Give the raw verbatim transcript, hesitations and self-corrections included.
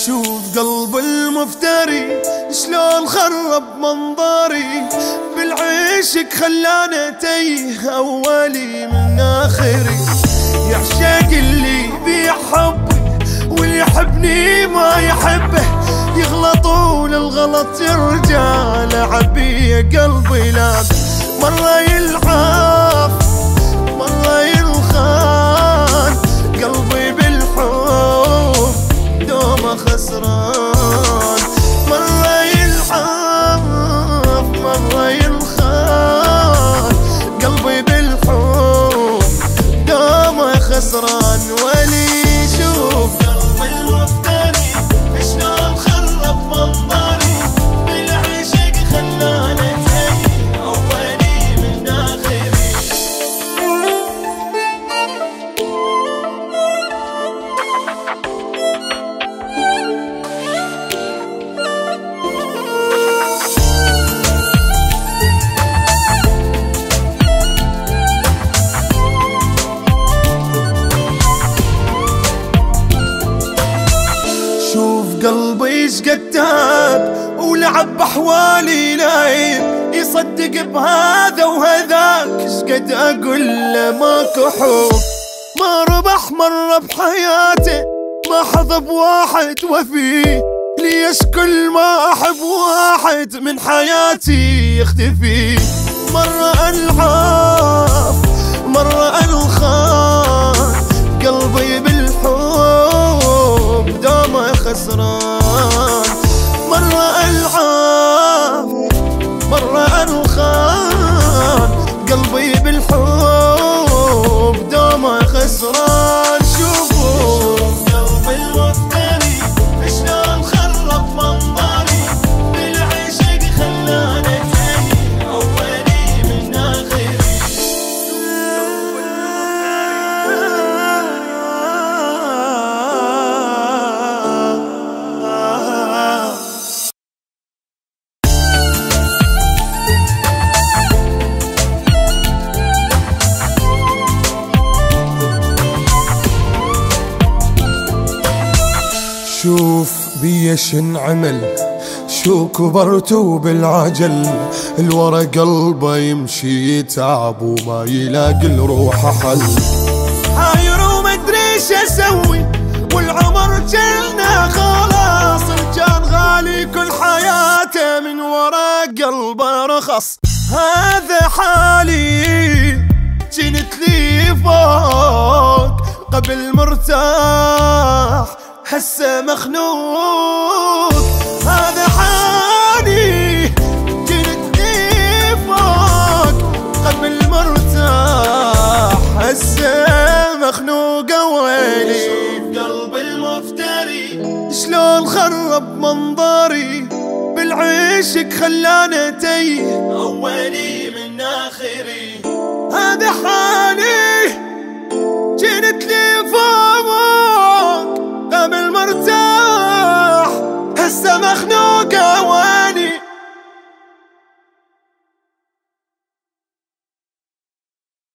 شوف قلب المفتري شلون خرب منظري، بالعشق خلاني تيه أولي من آخري. يعشق اللي يبيع حبي واللي يحبني ما يحبه، يغلطون الغلط رجال عبي قلبي لاب. مرة يلعب مرة يلخان، قلبي بالحب دوما خسران. مرة يلعب مرة يلخان، قلبي بالحب دوما خسران. ولي شوف قلبي المفتري شلون خرب منظري، بالعشق خلاني تايه أولي من آخري. قلبي شقد تاب ولعب بحوالي لايب، يصدق بهذا وهذاك شقد اقول له ماكو حب. ما ربح مرة بحياته ما حظى بواحد وفي، ليش كل ما احب واحد من حياتي يختفي. مرة العاف مرة الخان، قلبي بالحب دوما خسران. مرة العاف مرة الخان، قلبي بالحب دوما خسران. شوفوا قلبي المفتري شلون خرب منظري، بالعشق خلاني تايه أولي من آخري. شوف بيا شنعمل شو كبرت بالعجل، الورا قلبه يمشي يتعب وما يلاقي الروح حل. حاير ومدري ايش اسوي والعمر جلنا خلاص، كان غالي كل حياته من ورا قلبه رخص. هذا حالي جنت لي فوق قبل مرتاح حسه مخنوق. هذا حالي جنتني فوق قبل مرتاح حسه مخنوق. ويلي شوف قلبي المفتري شلون خرب منظري، بالعشق خلاني تايه أولي من آخري. هذا حالي